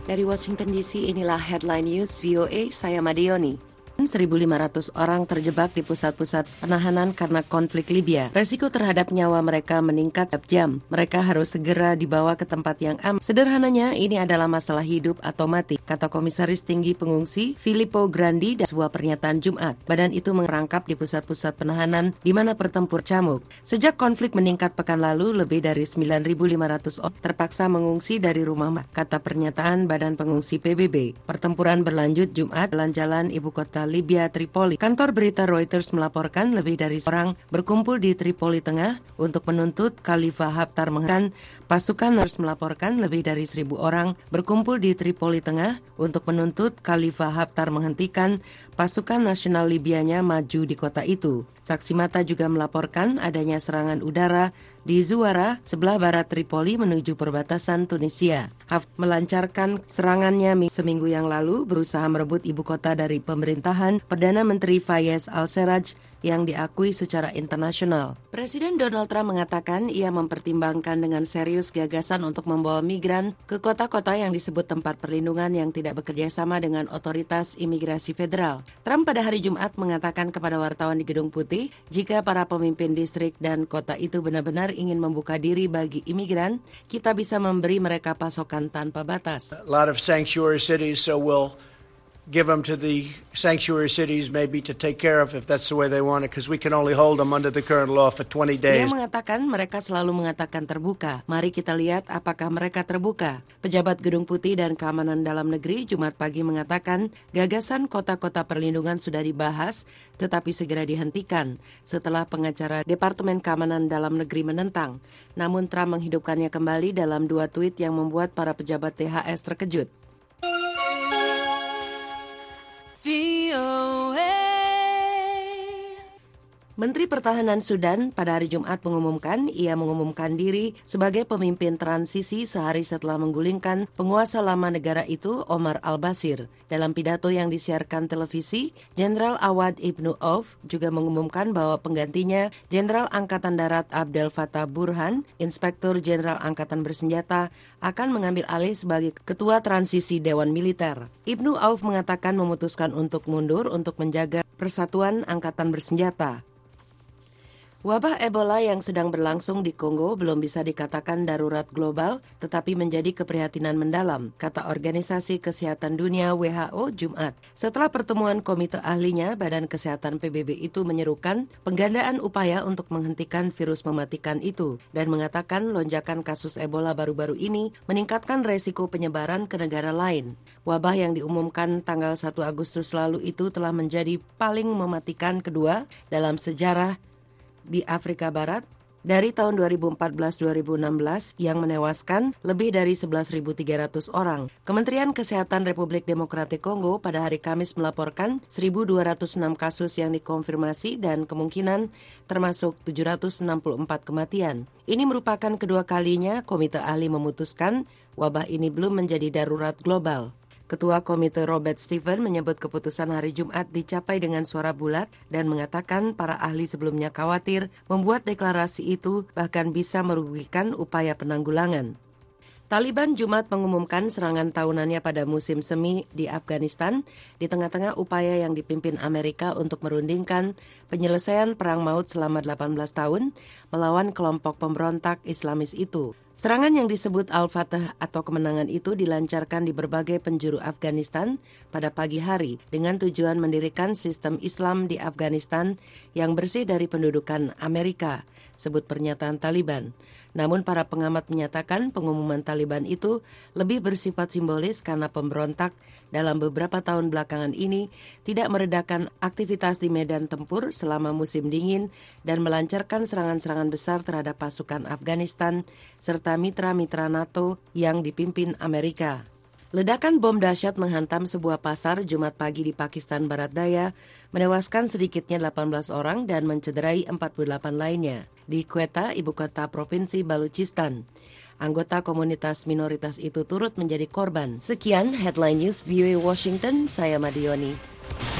Dari Washington DC, inilah Headline News VOA, saya Madioni. 1.500 orang terjebak di pusat-pusat penahanan karena konflik Libya. Resiko terhadap nyawa mereka meningkat setiap jam. Mereka harus segera dibawa ke tempat yang aman. Sederhananya, ini adalah masalah hidup atau mati, kata Komisaris Tinggi Pengungsi Filippo Grandi dalam sebuah pernyataan Jumat. Badan itu merangkap di pusat-pusat penahanan di mana bertempur camuk. Sejak konflik meningkat pekan lalu, lebih dari 9.500 orang terpaksa mengungsi dari rumah, kata pernyataan Badan Pengungsi PBB. Pertempuran berlanjut Jumat jalan-jalan ibu kota Libya, Tripoli. Kantor berita Reuters melaporkan lebih dari orang berkumpul di Tripoli Tengah untuk menuntut Khalifah Haftar menghentikan. Pasukan harus melaporkan lebih dari 1.000 orang berkumpul di Tripoli Tengah untuk menuntut Khalifah Haftar menghentikan pasukan nasional Libyanya maju di kota itu. Saksi mata juga melaporkan adanya serangan udara di Zuwara, sebelah barat Tripoli menuju perbatasan Tunisia. Haftar melancarkan serangannya seminggu yang lalu, berusaha merebut ibu kota dari pemerintahan Perdana Menteri Fayez al-Sarraj yang diakui secara internasional. Presiden Donald Trump mengatakan ia mempertimbangkan dengan serius gagasan untuk membawa migran ke kota-kota yang disebut tempat perlindungan yang tidak bekerja sama dengan otoritas imigrasi federal. Trump pada hari Jumat mengatakan kepada wartawan di Gedung Putih, jika para pemimpin distrik dan kota itu benar-benar ingin membuka diri bagi imigran, kita bisa memberi mereka pasokan tanpa batas. A lot of sanctuary cities, so we'll give them to the sanctuary cities maybe to take care of if that's the way they want it, because we can only hold them under the current law for 20 days. Dia mengatakan mereka selalu mengatakan terbuka. Mari kita lihat apakah mereka terbuka. Pejabat Gedung Putih dan Keamanan Dalam Negeri Jumat pagi mengatakan gagasan kota-kota perlindungan sudah dibahas tetapi segera dihentikan setelah pengacara Departemen Keamanan Dalam Negeri menentang. Namun Trump menghidupkannya kembali dalam 2 tweet yang membuat para pejabat THS terkejut. Menteri Pertahanan Sudan pada hari Jumat mengumumkan ia mengumumkan diri sebagai pemimpin transisi sehari setelah menggulingkan penguasa lama negara itu Omar al-Bashir. Dalam pidato yang disiarkan televisi, Jenderal Awad Ibnu Auf juga mengumumkan bahwa penggantinya Jenderal Angkatan Darat Abdel Fattah Burhan, Inspektur Jenderal Angkatan Bersenjata, akan mengambil alih sebagai ketua transisi Dewan Militer. Ibnu Auf mengatakan memutuskan untuk mundur untuk menjaga persatuan Angkatan Bersenjata. Wabah Ebola yang sedang berlangsung di Kongo belum bisa dikatakan darurat global, tetapi menjadi keprihatinan mendalam, kata Organisasi Kesehatan Dunia WHO Jumat. Setelah pertemuan komite ahlinya, Badan Kesehatan PBB itu menyerukan penggandaan upaya untuk menghentikan virus mematikan itu, dan mengatakan lonjakan kasus Ebola baru-baru ini meningkatkan resiko penyebaran ke negara lain. Wabah yang diumumkan tanggal 1 Agustus lalu itu telah menjadi paling mematikan kedua dalam sejarah di Afrika Barat dari tahun 2014-2016 yang menewaskan lebih dari 11.300 orang. Kementerian Kesehatan Republik Demokratik Kongo pada hari Kamis melaporkan 1.206 kasus yang dikonfirmasi dan kemungkinan termasuk 764 kematian. Ini merupakan kedua kalinya komite ahli memutuskan wabah ini belum menjadi darurat global. Ketua Komite Robert Stephen menyebut keputusan hari Jumat dicapai dengan suara bulat dan mengatakan para ahli sebelumnya khawatir membuat deklarasi itu bahkan bisa merugikan upaya penanggulangan. Taliban Jumat mengumumkan serangan tahunannya pada musim semi di Afghanistan di tengah-tengah upaya yang dipimpin Amerika untuk merundingkan penyelesaian perang maut selama 18 tahun melawan kelompok pemberontak Islamis itu. Serangan yang disebut Al-Fatah atau kemenangan itu dilancarkan di berbagai penjuru Afghanistan pada pagi hari dengan tujuan mendirikan sistem Islam di Afghanistan yang bersih dari pendudukan Amerika, sebut pernyataan Taliban. Namun para pengamat menyatakan pengumuman Taliban itu lebih bersifat simbolis karena pemberontak dalam beberapa tahun belakangan ini tidak meredakan aktivitas di medan tempur selama musim dingin dan melancarkan serangan-serangan besar terhadap pasukan Afghanistan serta mitra-mitra NATO yang dipimpin Amerika. Ledakan bom dahsyat menghantam sebuah pasar Jumat pagi di Pakistan Barat Daya, menewaskan sedikitnya 18 orang dan mencederai 48 lainnya di Quetta, ibu kota provinsi Balochistan. Anggota komunitas minoritas itu turut menjadi korban. Sekian Headline News VOA Washington, saya Madioni.